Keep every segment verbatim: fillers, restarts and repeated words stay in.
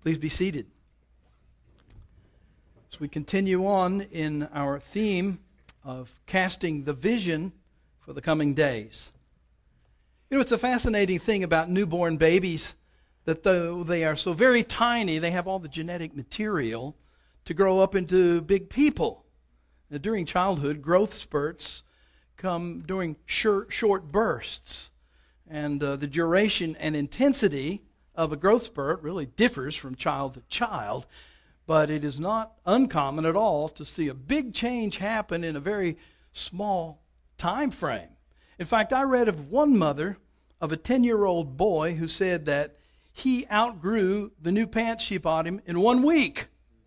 Please be seated. As we continue on in our theme of casting the vision for the coming days. You know, it's a fascinating thing about newborn babies that though they are so very tiny, they have all the genetic material to grow up into big people. Now, during childhood, growth spurts come during short, short bursts. And uh, the duration and intensity of a growth spurt really differs from child to child. But it is not uncommon at all to see a big change happen in a very small time frame. In fact, I read of one mother of a ten-year-old boy who said that he outgrew the new pants she bought him in one week.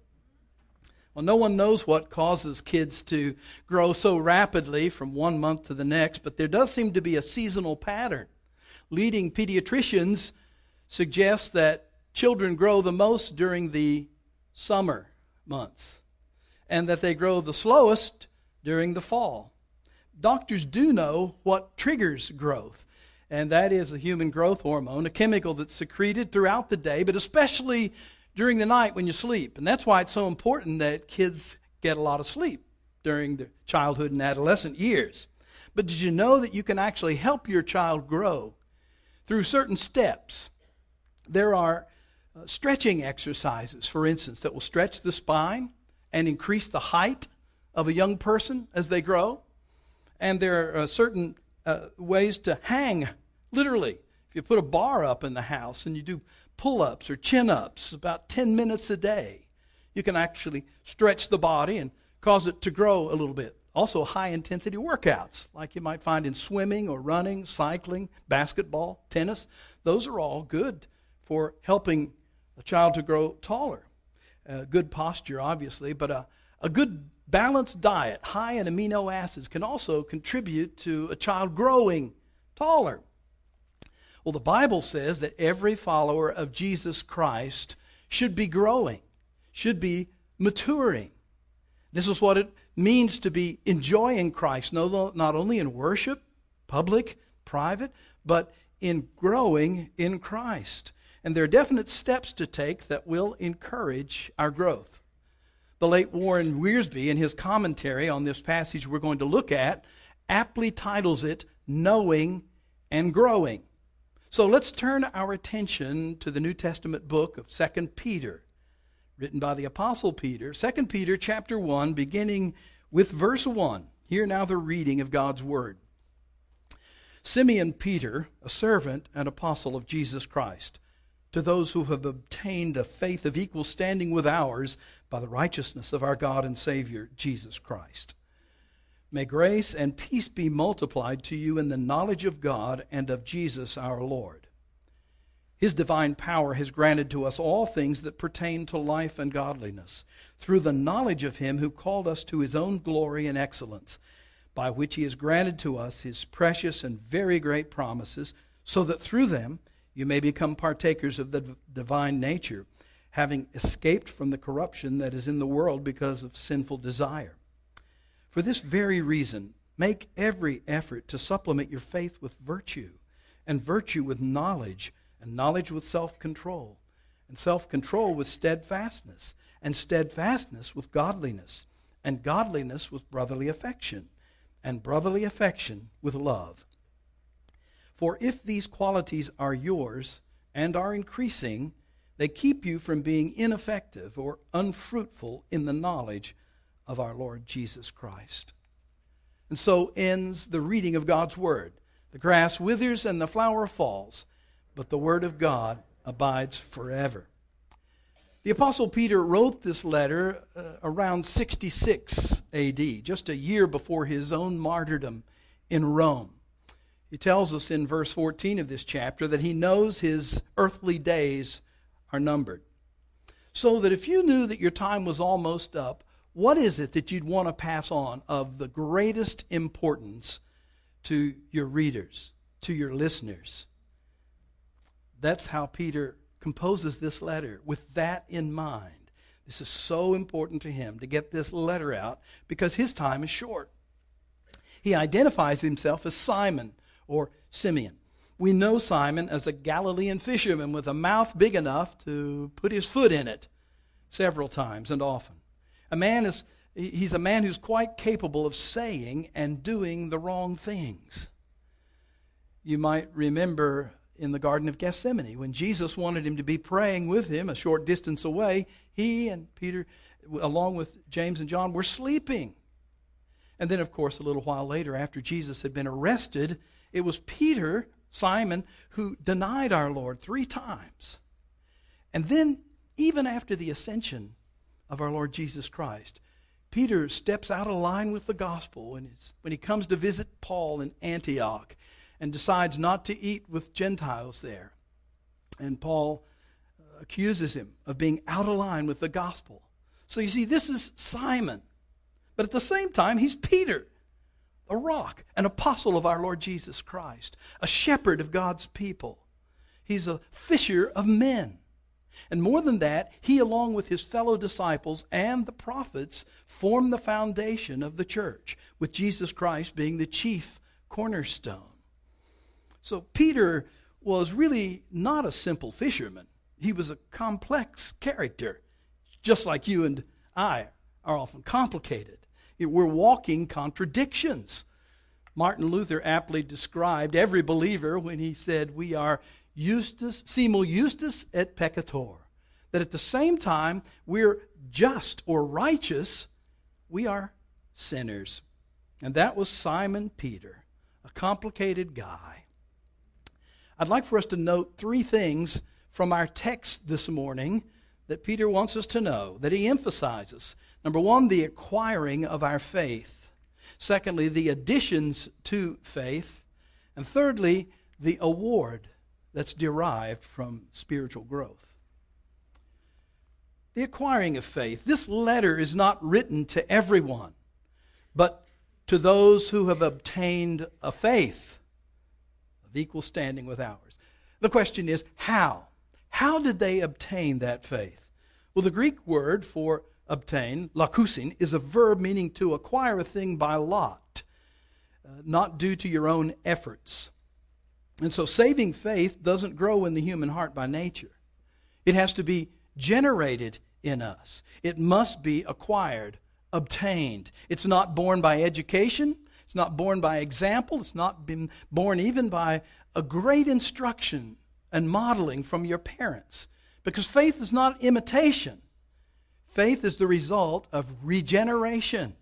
Well, no one knows what causes kids to grow so rapidly from one month to the next, but there does seem to be a seasonal pattern. Leading pediatricians suggest that children grow the most during the summer months, and that they grow the slowest during the fall. Doctors do know what triggers growth, and that is a human growth hormone, a chemical that's secreted throughout the day, but especially during the night when you sleep. And that's why it's so important that kids get a lot of sleep during their childhood and adolescent years. But did you know that you can actually help your child grow through certain steps? There are uh, stretching exercises, for instance, that will stretch the spine and increase the height of a young person as they grow. And there are uh, certain uh, ways to hang, literally. If you put a bar up in the house and you do pull-ups or chin-ups about ten minutes a day, you can actually stretch the body and cause it to grow a little bit. Also, high-intensity workouts, like you might find in swimming or running, cycling, basketball, tennis. Those are all good for helping a child to grow taller. Uh, good posture, obviously, but a, a good balanced diet, high in amino acids, can also contribute to a child growing taller. Well, the Bible says that every follower of Jesus Christ should be growing, should be maturing. This is what it means to be enjoying Christ, not only in worship, public, private, but in growing in Christ. And there are definite steps to take that will encourage our growth. The late Warren Wiersbe, in his commentary on this passage we're going to look at, aptly titles it, Knowing and Growing. So let's turn our attention to the New Testament book of Second Peter, written by the Apostle Peter. Second Peter chapter one, beginning with verse one. Hear now the reading of God's Word. Simeon Peter, a servant and apostle of Jesus Christ, to those who have obtained a faith of equal standing with ours by the righteousness of our God and Savior, Jesus Christ. May grace and peace be multiplied to you in the knowledge of God and of Jesus our Lord. His divine power has granted to us all things that pertain to life and godliness, through the knowledge of Him who called us to His own glory and excellence, by which He has granted to us His precious and very great promises, so that through them you may become partakers of the divine nature, having escaped from the corruption that is in the world because of sinful desire. For this very reason, make every effort to supplement your faith with virtue, and virtue with knowledge, and knowledge with self-control, and self-control with steadfastness, and steadfastness with godliness, and godliness with brotherly affection, and brotherly affection with love. For if these qualities are yours and are increasing, they keep you from being ineffective or unfruitful in the knowledge of our Lord Jesus Christ. And so ends the reading of God's Word. The grass withers and the flower falls, but the Word of God abides forever. The Apostle Peter wrote this letter uh, around sixty-six A D, just a year before his own martyrdom in Rome. He tells us in verse fourteen of this chapter that he knows his earthly days are numbered. So that if you knew that your time was almost up, what is it that you'd want to pass on of the greatest importance to your readers, to your listeners? That's how Peter composes this letter, with that in mind. This is so important to him to get this letter out because his time is short. He identifies himself as Simon or Simeon. We know Simon as a Galilean fisherman with a mouth big enough to put his foot in it several times and often. A man is he's a man who's quite capable of saying and doing the wrong things. You might remember in the Garden of Gethsemane when Jesus wanted him to be praying with him a short distance away, he and Peter, along with James and John, were sleeping. And then, of course, a little while later, after Jesus had been arrested, it was Peter, Simon, who denied our Lord three times. And then, even after the ascension of our Lord Jesus Christ, Peter steps out of line with the gospel when, it's, when he comes to visit Paul in Antioch and decides not to eat with Gentiles there. And Paul accuses him of being out of line with the gospel. So you see, this is Simon. But at the same time, he's Peter, a rock, an apostle of our Lord Jesus Christ, a shepherd of God's people. He's a fisher of men. And more than that, he, along with his fellow disciples and the prophets, formed the foundation of the church, with Jesus Christ being the chief cornerstone. So Peter was really not a simple fisherman. He was a complex character, just like you and I are often complicated. We're walking contradictions. Martin Luther aptly described every believer when he said, we are justus, simul justus et peccator. That at the same time we're just or righteous, we are sinners. And that was Simon Peter, a complicated guy. I'd like for us to note three things from our text this morning that Peter wants us to know, that he emphasizes. Number one, the acquiring of our faith. Secondly, the additions to faith. And thirdly, the award that's derived from spiritual growth. The acquiring of faith. This letter is not written to everyone, but to those who have obtained a faith of equal standing with ours. The question is, how? How did they obtain that faith? Well, the Greek word for obtain, lakusin, is a verb meaning to acquire a thing by lot, uh, not due to your own efforts. And so saving faith doesn't grow in the human heart by nature. It has to be generated in us. It must be acquired, obtained. It's not born by education. It's not born by example. It's not been born even by a great instruction and modeling from your parents. Because faith is not imitation. Faith is the result of regeneration.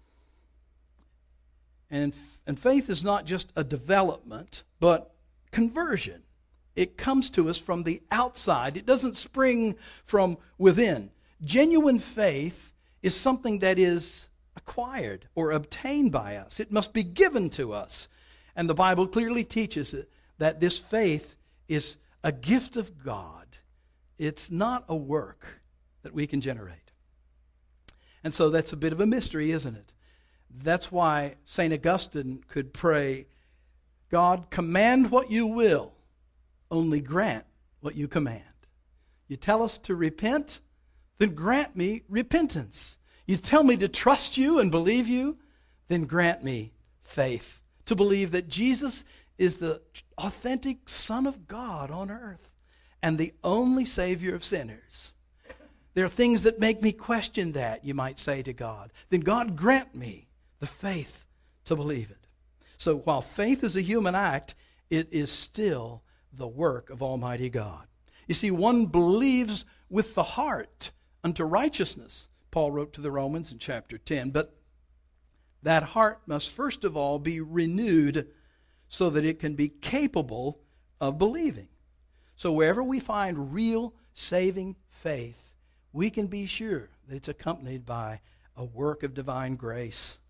And, and faith is not just a development, but conversion. It comes to us from the outside. It doesn't spring from within. Genuine faith is something that is acquired or obtained by us. It must be given to us. And the Bible clearly teaches it, that this faith is a gift of God. It's not a work that we can generate. And so that's a bit of a mystery, isn't it? That's why Saint Augustine could pray, God, command what you will, only grant what you command. You tell us to repent, then grant me repentance. You tell me to trust you and believe you, then grant me faith. To believe that Jesus is the authentic Son of God on earth and the only Savior of sinners. There are things that make me question that, you might say to God. Then God grant me the faith to believe it. So while faith is a human act, it is still the work of Almighty God. You see, one believes with the heart unto righteousness, Paul wrote to the Romans in chapter ten, but that heart must first of all be renewed so that it can be capable of believing. So wherever we find real saving faith, we can be sure that it's accompanied by a work of divine grace.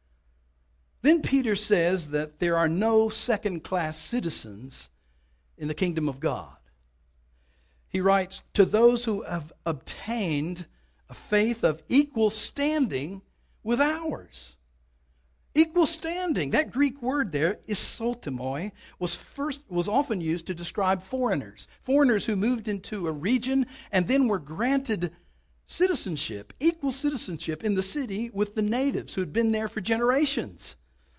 Then Peter says that there are no second-class citizens in the kingdom of God. He writes, to those who have obtained a faith of equal standing with ours. Equal standing. That Greek word there, isotomoi, was first was often used to describe foreigners. Foreigners who moved into a region and then were granted citizenship, equal citizenship in the city with the natives who had been there for generations.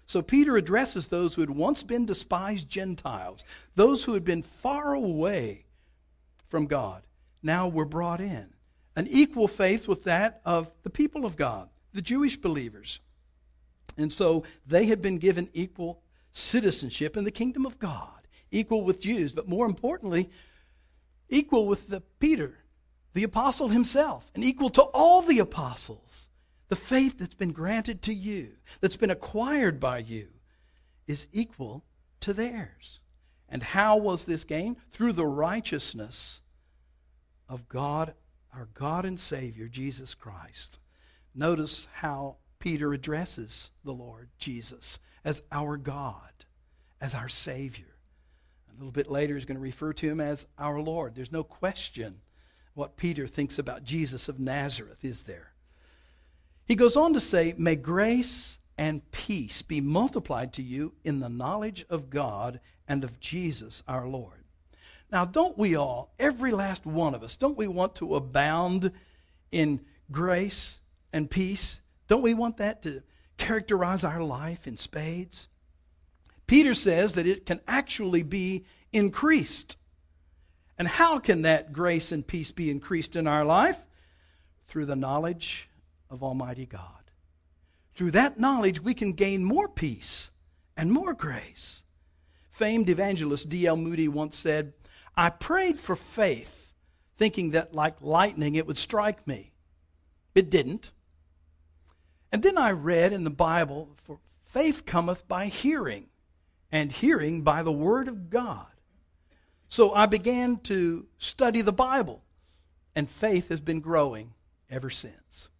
So Peter addresses those who had once been despised Gentiles, those who had been far away from God, now were brought in. An equal faith with that of the people of God, the Jewish believers. And so they had been given equal citizenship in the kingdom of God, equal with Jews, but more importantly, equal with the Peter, the apostle himself, and equal to all the apostles. The faith that's been granted to you, that's been acquired by you, is equal to theirs. And how was this gained? Through the righteousness of God, our God and Savior, Jesus Christ. Notice how Peter addresses the Lord Jesus as our God, as our Savior. A little bit later, he's going to refer to him as our Lord. There's no question what Peter thinks about Jesus of Nazareth, is there? He goes on to say, may grace and peace be multiplied to you in the knowledge of God and of Jesus our Lord. Now, don't we all, every last one of us, don't we want to abound in grace and peace? Don't we want that to characterize our life in spades? Peter says that it can actually be increased. And how can that grace and peace be increased in our life? Through the knowledge of Almighty God. Through that knowledge, we can gain more peace and more grace. Famed evangelist D L Moody once said, I prayed for faith, thinking that like lightning it would strike me. It didn't. And then I read in the Bible, for faith cometh by hearing, and hearing by the word of God. So I began to study the Bible, and faith has been growing ever since.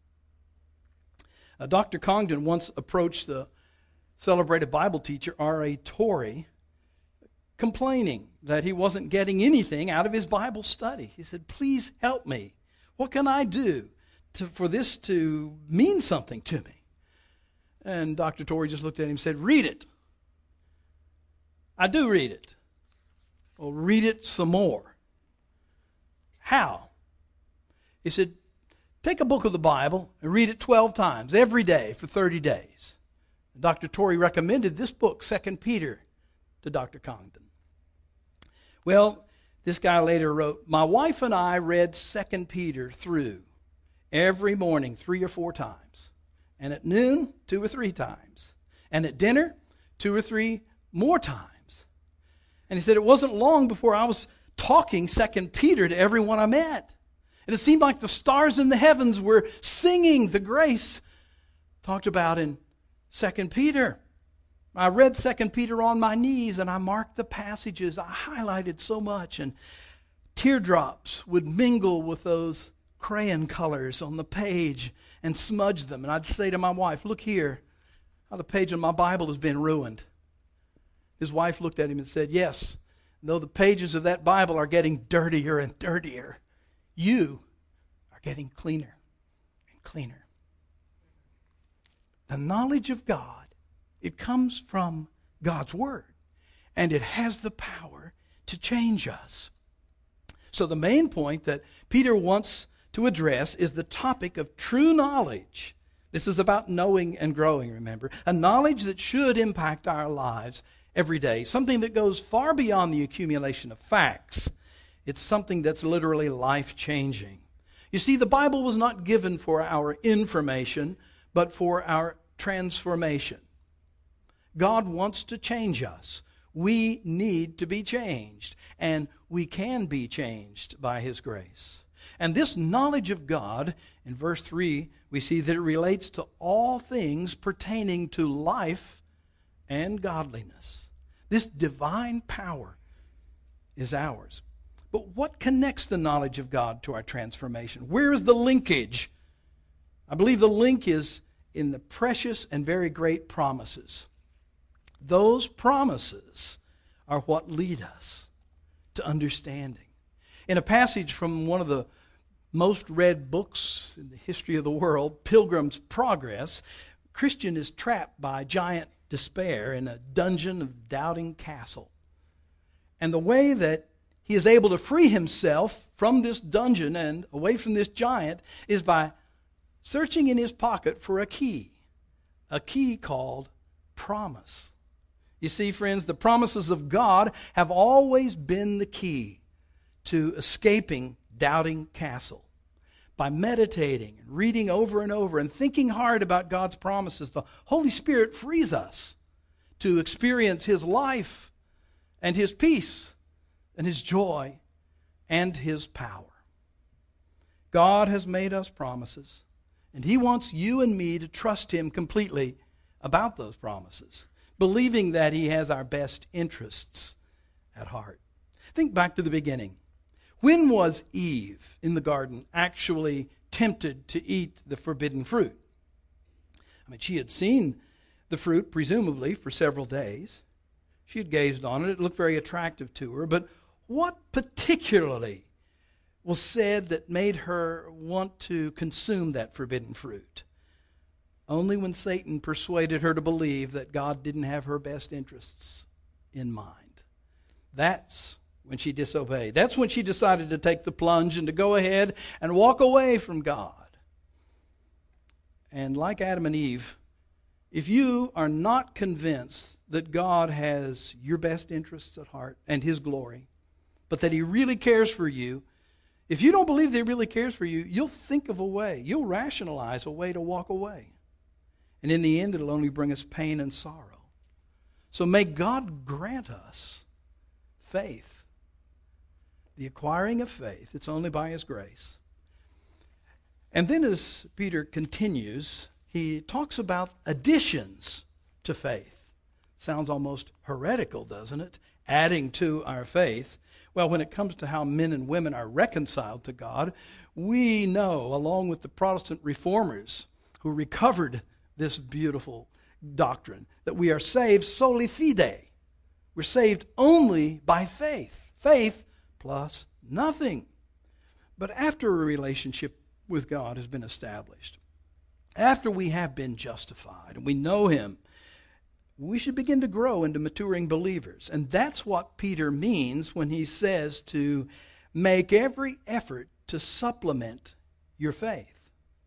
Uh, Doctor Congdon once approached the celebrated Bible teacher, R A Torrey, complaining that he wasn't getting anything out of his Bible study. He said, please help me. What can I do to, for this to mean something to me? And Doctor Torrey just looked at him and said, read it. I do read it. Well, read it some more. How? He said, take a book of the Bible and read it twelve times every day for thirty days. And Doctor Torrey recommended this book, Second Peter, to Doctor Congdon. Well, this guy later wrote, my wife and I read Second Peter through every morning three or four times. And at noon, two or three times. And at dinner, two or three more times. And he said it wasn't long before I was talking Second Peter to everyone I met. And it seemed like the stars in the heavens were singing the grace talked about in Second Peter. I read Second Peter on my knees, and I marked the passages. I highlighted so much, and teardrops would mingle with those crayon colors on the page and smudge them. And I'd say to my wife, look here, how the page of my Bible has been ruined. His wife looked at him and said, yes, though the pages of that Bible are getting dirtier and dirtier, you are getting cleaner and cleaner. The knowledge of God, it comes from God's Word, and it has the power to change us. So the main point that Peter wants to address is the topic of true knowledge. This is about knowing and growing, remember. A knowledge that should impact our lives every day. Something that goes far beyond the accumulation of facts. It's something that's literally life-changing. You see, the Bible was not given for our information, but for our transformation. God wants to change us. We need to be changed, and we can be changed by His grace. And this knowledge of God, in verse three, we see that it relates to all things pertaining to life and godliness. This divine power is ours. But what connects the knowledge of God to our transformation? Where is the linkage? I believe the link is in the precious and very great promises. Those promises are what lead us to understanding. In a passage from one of the most read books in the history of the world, Pilgrim's Progress, Christian is trapped by giant despair in a dungeon of Doubting Castle. And the way that he is able to free himself from this dungeon and away from this giant is by searching in his pocket for a key, a key called promise. You see, friends, the promises of God have always been the key to escaping Doubting Castle. By meditating and reading over and over and thinking hard about God's promises, the Holy Spirit frees us to experience His life and His peace and His joy and His power. God has made us promises, and He wants you and me to trust Him completely about those promises, believing that He has our best interests at heart. Think back to the beginning. When was Eve in the garden actually tempted to eat the forbidden fruit? I mean, she had seen the fruit, presumably, for several days. She had gazed on it. It looked very attractive to her. But what particularly was said that made her want to consume that forbidden fruit? Only when Satan persuaded her to believe that God didn't have her best interests in mind. That's when she disobeyed. That's when she decided to take the plunge and to go ahead and walk away from God. And like Adam and Eve, if you are not convinced that God has your best interests at heart and His glory, but that He really cares for you, if you don't believe that He really cares for you, you'll think of a way, you'll rationalize a way to walk away. And in the end, it'll only bring us pain and sorrow. So may God grant us faith. The acquiring of faith, it's only by His grace. And then as Peter continues, he talks about additions to faith. Sounds almost heretical, doesn't it? Adding to our faith. Well, when it comes to how men and women are reconciled to God, we know, along with the Protestant reformers who recovered this beautiful doctrine, that we are saved soli fide. We're saved only by faith. Faith plus nothing. But after a relationship with God has been established, after we have been justified and we know Him, we should begin to grow into maturing believers. And that's what Peter means when he says to make every effort to supplement your faith.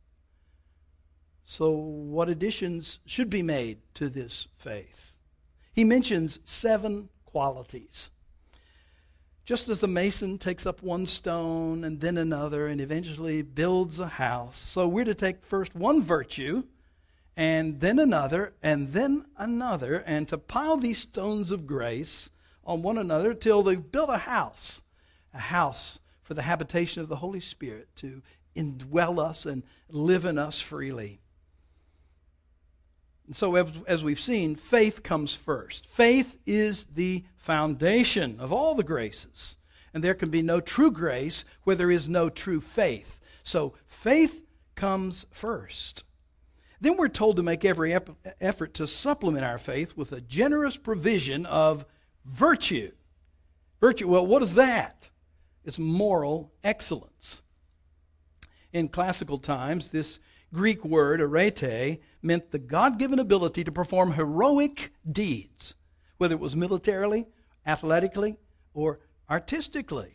So what additions should be made to this faith? He mentions seven qualities. Just as the mason takes up one stone and then another and eventually builds a house, so we're to take first one virtue and then another and then another, and to pile these stones of grace on one another till they build a house, a house for the habitation of the Holy Spirit to indwell us and live in us freely. And so as, as we've seen, faith comes first. Faith is the foundation of all the graces. And there can be no true grace where there is no true faith. So faith comes first. Then we're told to make every ep- effort to supplement our faith with a generous provision of virtue. Virtue, well, what is that? It's moral excellence. In classical times, this Greek word, arete, meant the God-given ability to perform heroic deeds, whether it was militarily, athletically, or artistically.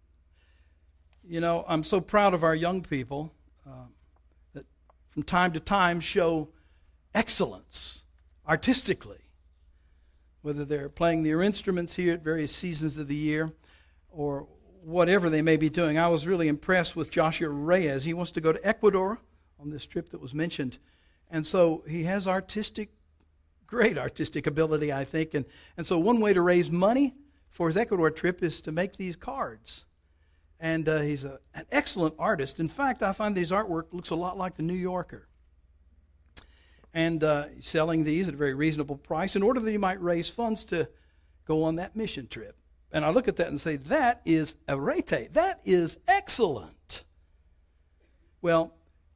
You know, I'm so proud of our young people um, that from time to time show excellence artistically, whether they're playing their instruments here at various seasons of the year or whatever they may be doing. I was really impressed with Joshua Reyes. He wants to go to Ecuador on this trip that was mentioned. And so he has artistic, great artistic ability, I think. And, and so one way to raise money for his Ecuador trip is to make these cards. And uh, he's a, an excellent artist. In fact, I find that his artwork looks a lot like the New Yorker. And uh, he's selling these at a very reasonable price in order that he might raise funds to go on that mission trip. And I look at that and say, that is arete. That is excellent. Well,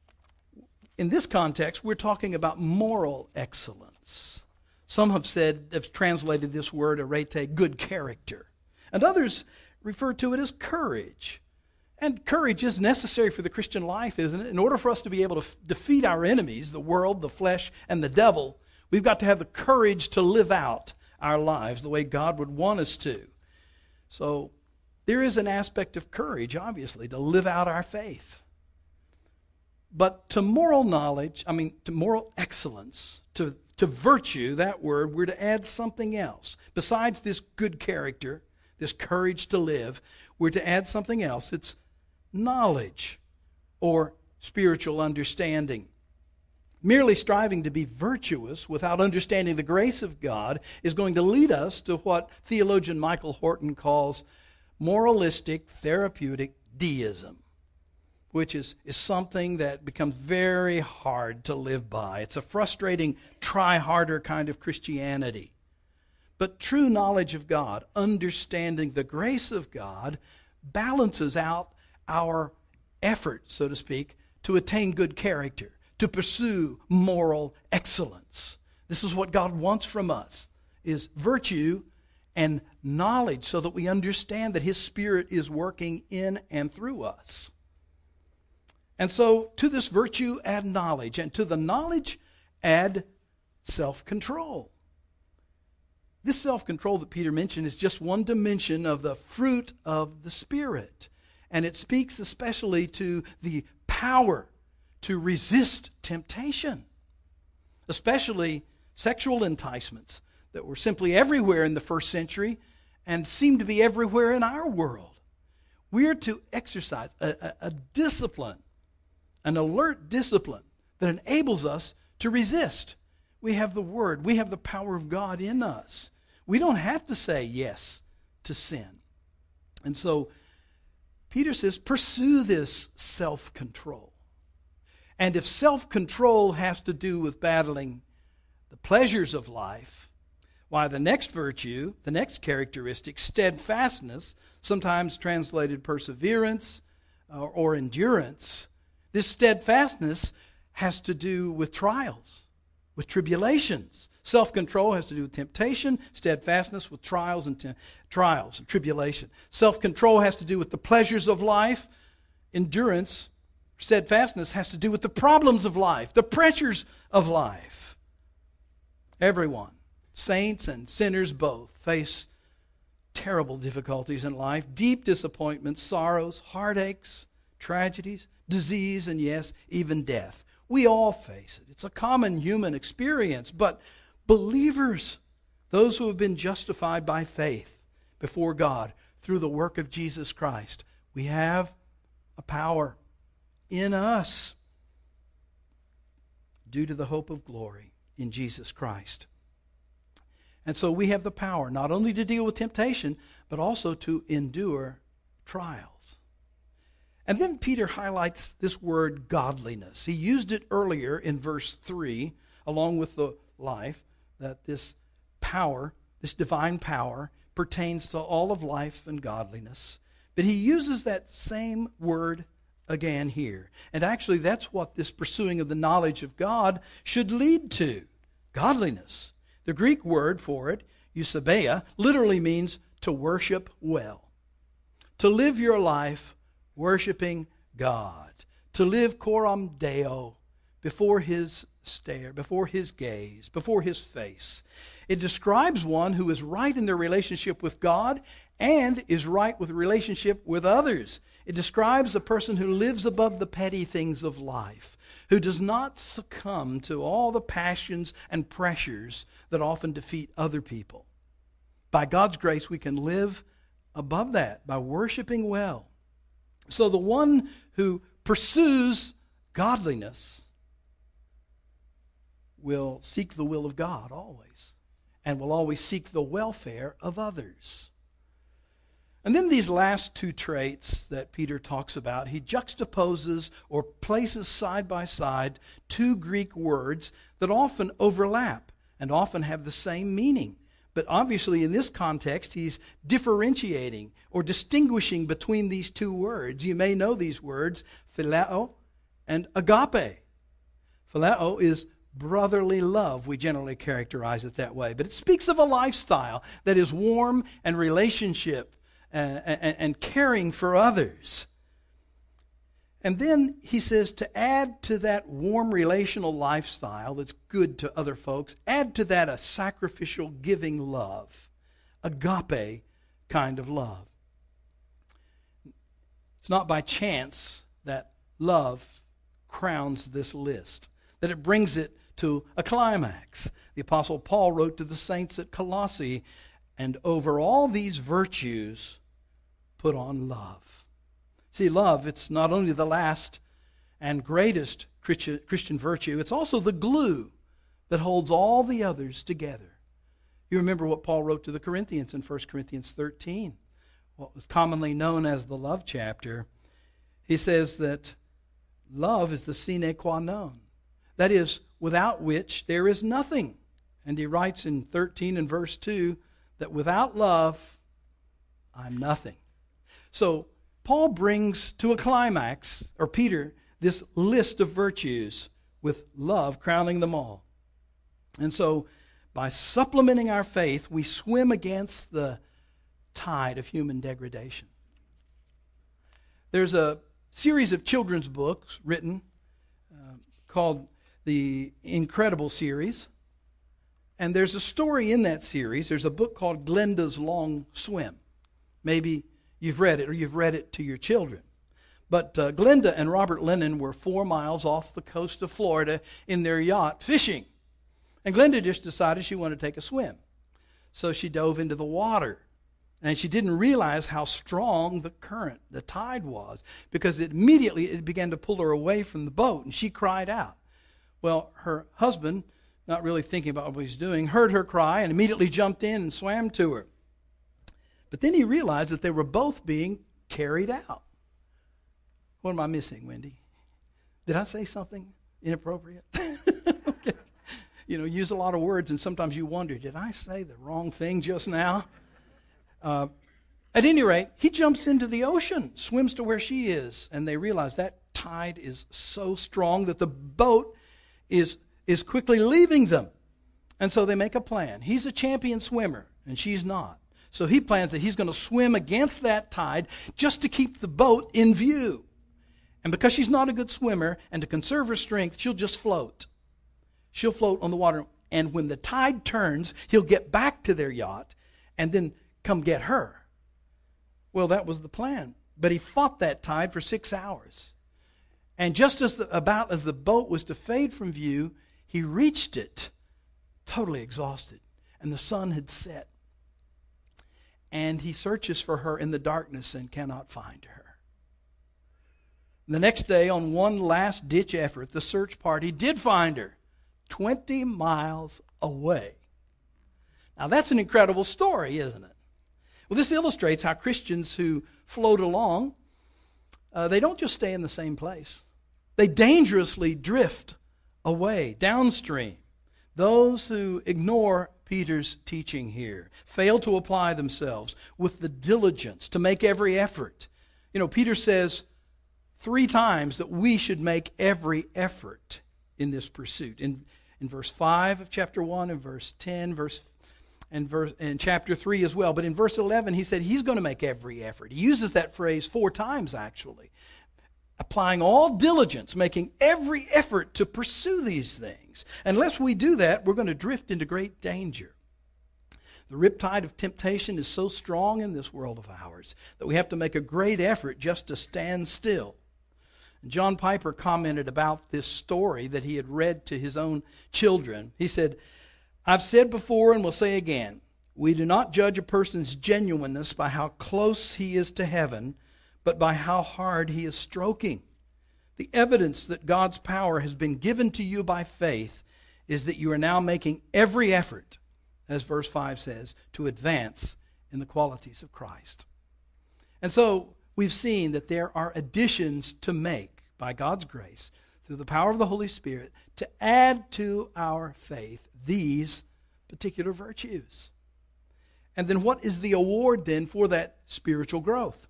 in this context, we're talking about moral excellence. Some have said, have translated this word, arete, good character. And others refer to it as courage. And courage is necessary for the Christian life, isn't it? In order for us to be able to f- defeat our enemies, the world, the flesh, and the devil, we've got to have the courage to live out our lives the way God would want us to. So there is an aspect of courage, obviously, to live out our faith. But to moral knowledge, I mean, to moral excellence, to to virtue, that word, we're to add something else. Besides this good character, this courage to live, we're to add something else. It's knowledge or spiritual understanding. Merely striving to be virtuous without understanding the grace of God is going to lead us to what theologian Michael Horton calls moralistic therapeutic deism, which is, is something that becomes very hard to live by. It's a frustrating, try-harder kind of Christianity. But true knowledge of God, understanding the grace of God, balances out our effort, so to speak, to attain good character, to pursue moral excellence. This is what God wants from us, is virtue and knowledge, so that we understand that His Spirit is working in and through us. And so to this virtue add knowledge, and to the knowledge add self-control. This self-control that Peter mentioned is just one dimension of the fruit of the Spirit. And it speaks especially to the power to resist temptation, especially sexual enticements that were simply everywhere in the first century and seem to be everywhere in our world. We're to exercise a, a, a discipline, an alert discipline that enables us to resist. We have the Word. We have the power of God in us. We don't have to say yes to sin. And so Peter says, pursue this self-control. And if self-control has to do with battling the pleasures of life, why the next virtue, the next characteristic, steadfastness, sometimes translated perseverance or, or endurance, this steadfastness has to do with trials, with tribulations. Self-control has to do with temptation, steadfastness with trials and te- trials and tribulation. Self-control has to do with the pleasures of life. Endurance, steadfastness has to do with the problems of life, the pressures of life. Everyone, saints and sinners both, face terrible difficulties in life, deep disappointments, sorrows, heartaches, tragedies, disease, and yes, even death. We all face it. It's a common human experience, but believers, those who have been justified by faith before God through the work of Jesus Christ, we have a power in us due to the hope of glory in Jesus Christ. And so we have the power not only to deal with temptation, but also to endure trials. And then Peter highlights this word godliness. He used it earlier in verse three, along with the life, that this power, this divine power, pertains to all of life and godliness. But he uses that same word again here. And actually that's what this pursuing of the knowledge of God should lead to. Godliness. The Greek word for it, eusebeia, literally means to worship well. To live your life worshiping God. To live coram Deo, before His stare, before His gaze, before His face. It describes one who is right in their relationship with God and is right with relationship with others. It describes a person who lives above the petty things of life, who does not succumb to all the passions and pressures that often defeat other people. By God's grace, we can live above that by worshiping well. So the one who pursues godliness will seek the will of God always, and will always seek the welfare of others. And then these last two traits that Peter talks about, he juxtaposes or places side by side two Greek words that often overlap and often have the same meaning. But obviously in this context, he's differentiating or distinguishing between these two words. You may know these words, phileo and agape. Phileo is brotherly love. We generally characterize it that way. But it speaks of a lifestyle that is warm and relationship and, and, and caring for others. And then he says to add to that warm relational lifestyle that's good to other folks, add to that a sacrificial giving love, agape kind of love. It's not by chance that love crowns this list, that it brings it to a climax. The Apostle Paul wrote to the saints at Colossae, and over all these virtues, put on love. See, love, it's not only the last and greatest Christian virtue, it's also the glue that holds all the others together. You remember what Paul wrote to the Corinthians in First Corinthians thirteen, what was commonly known as the love chapter. He says that love is the sine qua non. That is, without which there is nothing. And he writes in thirteen and verse two that without love, I'm nothing. So Paul brings to a climax, or Peter, this list of virtues with love crowning them all. And so by supplementing our faith, we swim against the tide of human degradation. There's a series of children's books written uh, called the Incredible Series. And there's a story in that series. There's a book called Glenda's Long Swim. Maybe you've read it or you've read it to your children. But uh, Glenda and Robert Lennon were four miles off the coast of Florida in their yacht fishing. And Glenda just decided she wanted to take a swim. So she dove into the water. And she didn't realize how strong the current, the tide was, because it immediately it began to pull her away from the boat, and she cried out. Well, her husband, not really thinking about what he was doing, heard her cry and immediately jumped in and swam to her. But then he realized that they were both being carried out. What am I missing, Wendy? Did I say something inappropriate? Okay. You know, use a lot of words, and sometimes you wonder, did I say the wrong thing just now? Uh, at any rate, he jumps into the ocean, swims to where she is, and they realize that tide is so strong that the boat is, is quickly leaving them. And so they make a plan. He's a champion swimmer, and she's not. So he plans that he's going to swim against that tide just to keep the boat in view. And because she's not a good swimmer, and to conserve her strength, she'll just float. She'll float on the water, and when the tide turns, he'll get back to their yacht and then come get her. Well, that was the plan. But he fought that tide for six hours. And just as the, about as the boat was to fade from view, he reached it totally exhausted. And the sun had set. And he searches for her in the darkness and cannot find her. The next day, on one last-ditch effort, the search party did find her, twenty miles away. Now, that's an incredible story, isn't it? Well, this illustrates how Christians who float along, uh, they don't just stay in the same place. They dangerously drift away, downstream. Those who ignore Peter's teaching here fail to apply themselves with the diligence to make every effort. You know, Peter says three times that we should make every effort in this pursuit. In, in verse five of chapter one, and verse ten, verse and verse and chapter three as well. But in verse eleven, he said he's going to make every effort. He uses that phrase four times, actually. Applying all diligence, making every effort to pursue these things. Unless we do that, we're going to drift into great danger. The riptide of temptation is so strong in this world of ours that we have to make a great effort just to stand still. And John Piper commented about this story that he had read to his own children. He said, I've said before and will say again, we do not judge a person's genuineness by how close he is to heaven, but by how hard he is stroking. The evidence that God's power has been given to you by faith is that you are now making every effort, as verse five says, to advance in the qualities of Christ. And so we've seen that there are additions to make by God's grace through the power of the Holy Spirit to add to our faith these particular virtues. And then what is the award then for that spiritual growth?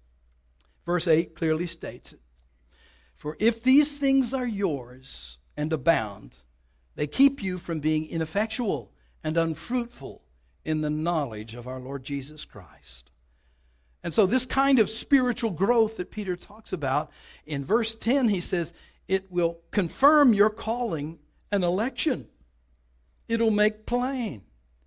Verse eight clearly states it. For if these things are yours and abound, they keep you from being ineffectual and unfruitful in the knowledge of our Lord Jesus Christ. And so this kind of spiritual growth that Peter talks about, in verse ten he says, it will confirm your calling and election. It'll make plain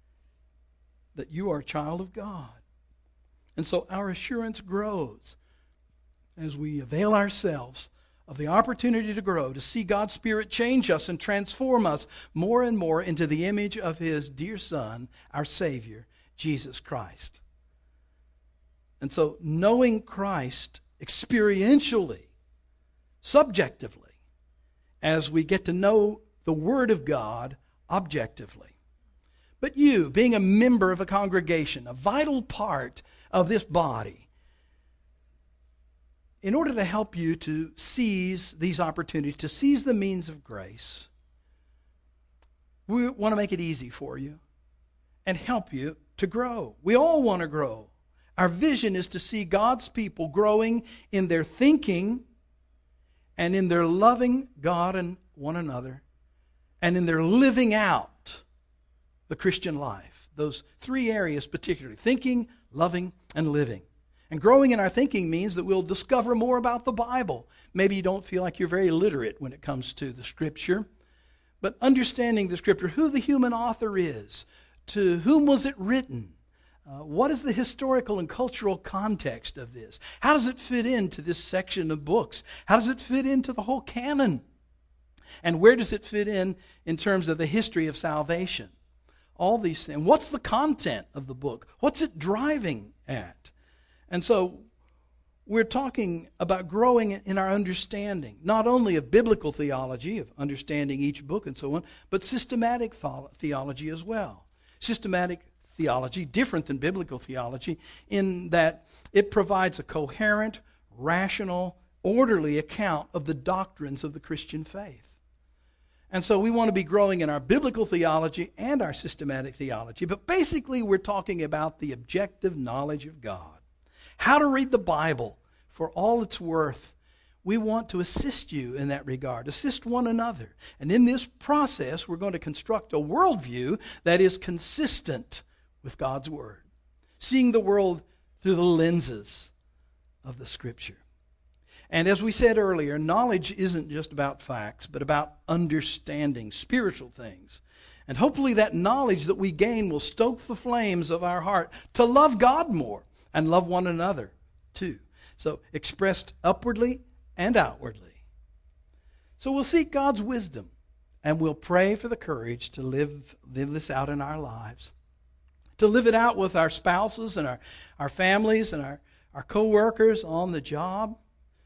that you are a child of God. And so our assurance grows as we avail ourselves of the opportunity to grow, to see God's Spirit change us and transform us more and more into the image of His dear Son, our Savior, Jesus Christ. And so knowing Christ experientially, subjectively, as we get to know the Word of God objectively. But you, being a member of a congregation, a vital part of this body, in order to help you to seize these opportunities, to seize the means of grace, we want to make it easy for you and help you to grow. We all want to grow. Our vision is to see God's people growing in their thinking and in their loving God and one another and in their living out the Christian life. Those three areas particularly: thinking, loving, and living. And growing in our thinking means that we'll discover more about the Bible. Maybe you don't feel like you're very literate when it comes to the Scripture, but understanding the Scripture, who the human author is, to whom was it written, uh, what is the historical and cultural context of this, how does it fit into this section of books, how does it fit into the whole canon, and where does it fit in in terms of the history of salvation. All these things. What's the content of the book? What's it driving at? And so we're talking about growing in our understanding, not only of biblical theology, of understanding each book and so on, but systematic theology as well. Systematic theology, different than biblical theology, in that it provides a coherent, rational, orderly account of the doctrines of the Christian faith. And so we want to be growing in our biblical theology and our systematic theology, but basically we're talking about the objective knowledge of God. How to read the Bible for all it's worth. We want to assist you in that regard, assist one another. And in this process, we're going to construct a worldview that is consistent with God's Word, seeing the world through the lenses of the Scripture. And as we said earlier, knowledge isn't just about facts, but about understanding spiritual things. And hopefully that knowledge that we gain will stoke the flames of our heart to love God more and love one another too. So expressed upwardly and outwardly. So we'll seek God's wisdom and we'll pray for the courage to live, live this out in our lives. To live it out with our spouses and our, our families and our, our co-workers on the job.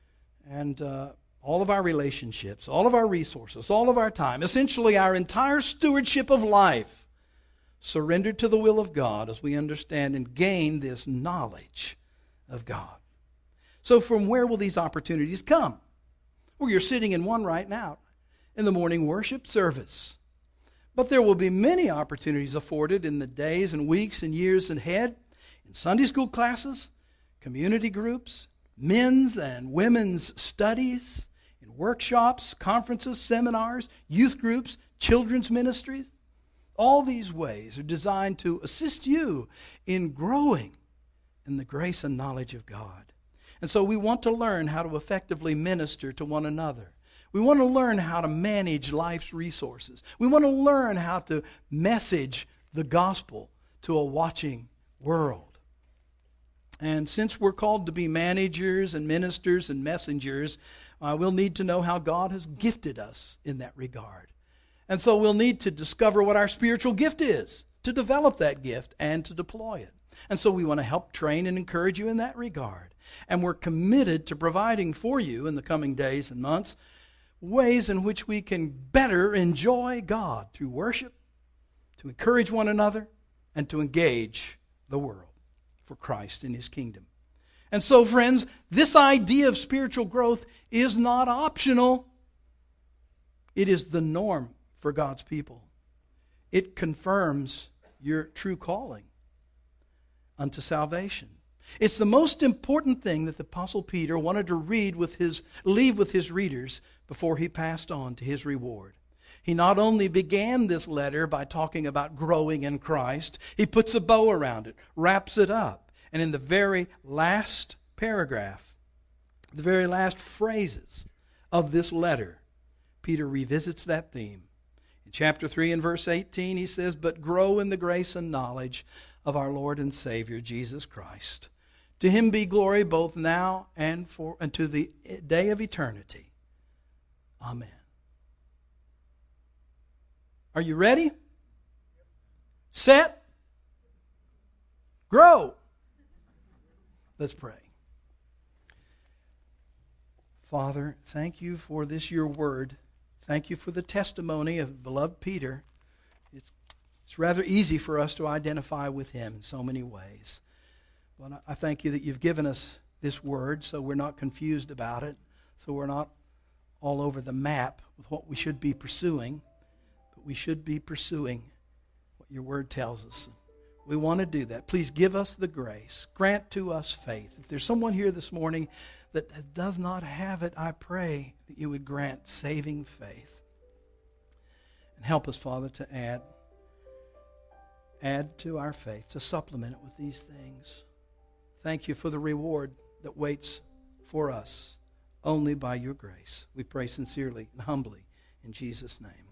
And uh, all of our relationships, all of our resources, all of our time, essentially our entire stewardship of life, surrendered to the will of God as we understand and gain this knowledge of God. So from where will these opportunities come? Well, you're sitting in one right now, in the morning worship service. But there will be many opportunities afforded in the days and weeks and years ahead, in Sunday school classes, community groups, men's and women's studies, in workshops, conferences, seminars, youth groups, children's ministries. All these ways are designed to assist you in growing in the grace and knowledge of God. And so we want to learn how to effectively minister to one another. We want to learn how to manage life's resources. We want to learn how to message the gospel to a watching world. And since we're called to be managers and ministers and messengers, uh, we'll need to know how God has gifted us in that regard. And so we'll need to discover what our spiritual gift is, to develop that gift and to deploy it. And so we want to help train and encourage you in that regard. And we're committed to providing for you in the coming days and months ways in which we can better enjoy God through worship, to encourage one another, and to engage the world for Christ in His kingdom. And so, friends, this idea of spiritual growth is not optional. It is the norm for God's people. It confirms your true calling unto salvation. It's the most important thing that the Apostle Peter wanted to read with his, leave with his readers before he passed on to his reward. He not only began this letter by talking about growing in Christ, he puts a bow around it, wraps it up. And in the very last paragraph, the very last phrases of this letter, Peter revisits that theme. In chapter three and verse eighteen, he says, "But grow in the grace and knowledge of our Lord and Savior, Jesus Christ. To Him be glory both now and for and to the day of eternity. Amen. Are you ready? Set. Grow. Let's pray. Father, thank you for this, your word. Thank you for the testimony of beloved Peter. It's, it's rather easy for us to identify with him in so many ways. But I thank you that you've given us this word so we're not confused about it, so we're not all over the map with what we should be pursuing, but we should be pursuing what your word tells us. We want to do that. Please give us the grace. Grant to us faith. If there's someone here this morning that does not have it, I pray that you would grant saving faith. And help us, Father, to add, add to our faith, to supplement it with these things. Thank you for the reward that waits for us only by your grace. We pray sincerely and humbly in Jesus' name.